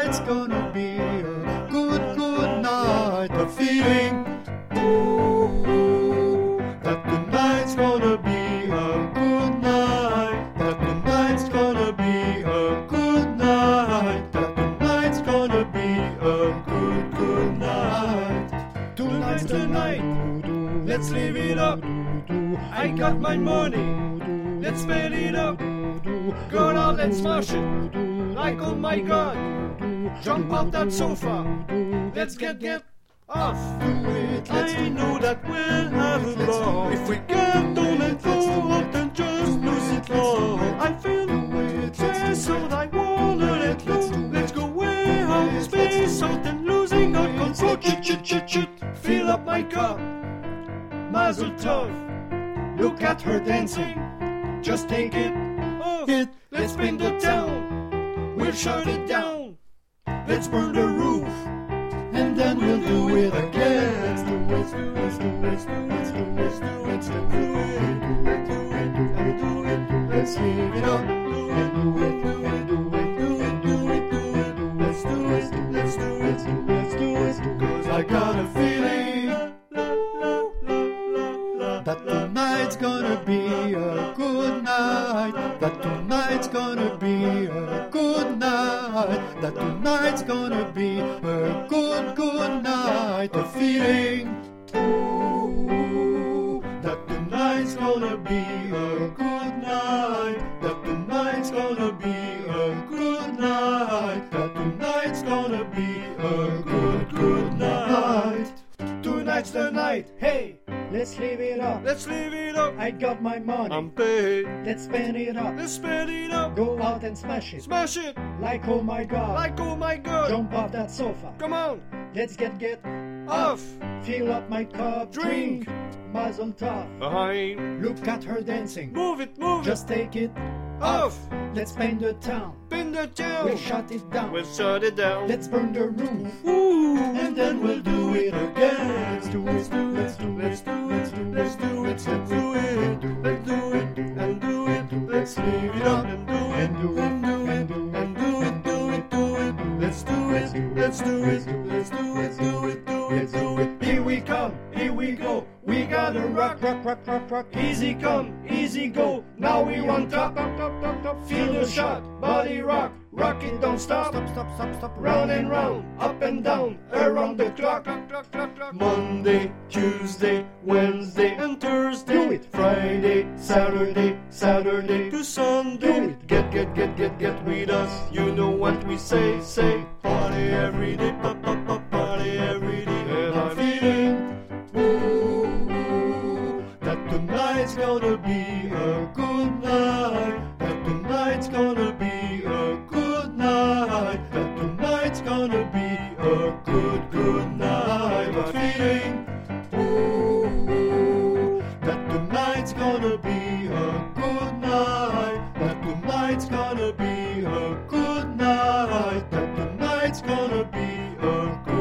tonight's gonna be a good, good night. A feeling, ooh, that tonight's gonna be a good night. That tonight's gonna be a good night. That tonight's gonna be a good, good night. Tonight's the night, let's live it up. I got my money, let's spend it up. Go out and smash it, like oh my god. Jump off that sofa, let's get off. I know that we'll have a ball. If we can't, don't let go out and just lose it all. I feel space out, I wanna let go. Let's go way out, space out and losing our control. Chit. Fill up my cup, Mazel Tov. Look at her dancing, just take it off. Let's spin the town, we'll shut it down. Let's burn the roof, And then we'll do it again. Let's leave it up. Cause I got a feeling that tonight's gonna be a good night. That tonight's gonna be a good night. That tonight's gonna be a good, good night. A feeling, ooh, that tonight's gonna be a good night. That tonight's gonna be a good night. That tonight's gonna be a good, good night. tonight's the night. Hey, Let's live it up. let's live it up. I got my money. I'm paid, Let's spend it up. let's spend it up. Go out and smash it. Smash it, Like oh my god. like oh my god. Jump off that sofa. Come on, Let's get off. Fill up my cup. Drink. Mazel tov. Behind, Look at her dancing. move it, Just take it off. Let's paint the town. Pin the town, We'll shut it down. we'll shut it down. Let's burn the roof. Ooh, And then we'll do it again. let's do it, let's do it, let's do it, let's do it, let's do it, let's do it, and do it. Let's leave it up and do it, and do it, and do it. Let's do it, let's do it, let's do it, do it. Here we come, here we go. We gotta rock. Easy come, easy go. Now we on top. Feel the shot, body rock. Rock it, don't stop. Stop. Round and round, up and down, around the clock. Monday, Tuesday, Wednesday, and Thursday. Do it. Friday, Saturday to Sunday. Get with us. You know what we say. Party every day, party every day. And I'm feeling, Ooh, that tonight's gonna be a good night. That tonight's gonna be a good night. That tonight's gonna be a good, good night. I'm feeling, ooh, that tonight's gonna be a good night. That tonight's gonna be a good night. That tonight's gonna be a good